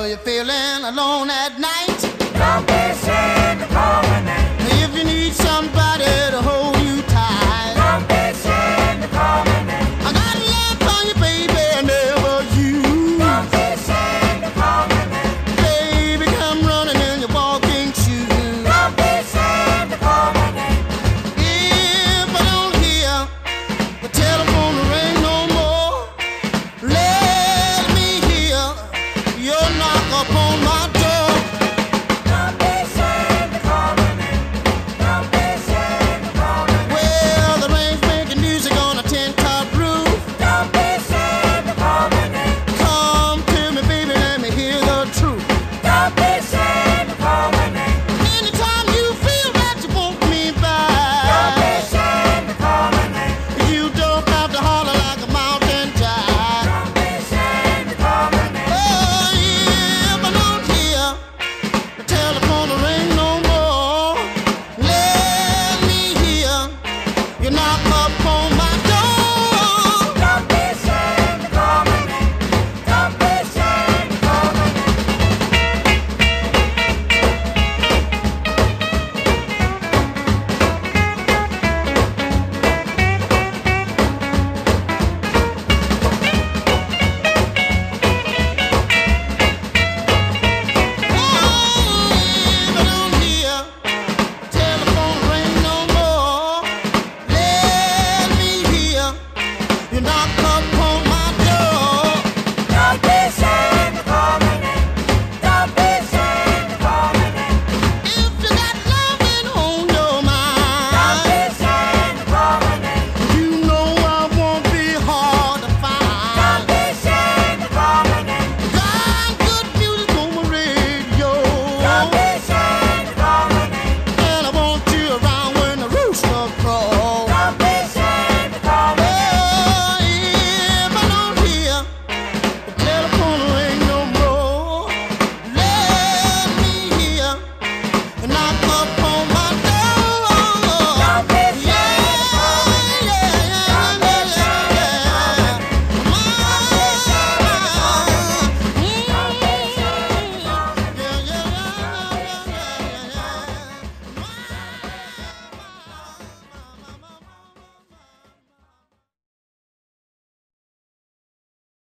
you're feeling alone at night, Don't be ashamed to call my name. if you need somebody to hold you tight, Don't be ashamed to call my name. I got love for you, baby, never you. Don't be ashamed to call my name. Baby, come running in your walking shoes. Don't be ashamed to call my name. If I don't hear the telephone ring no more, let me hear your knock upon my door. Don't be ashamed to call my name. Don't be ashamed to call my name. Well, the rain's making music on a tin-top roof. Don't be ashamed to call my name. Come to me, baby, let me hear the truth. Don't be ashamed to call my name. Anytime you feel that you want me Don't be back, ashamed to call my name. you don't have to holler like a mountain giant. Don't be ashamed to call my name. Oh, if I don't hear the telephone ring no more, let me hear you knock upon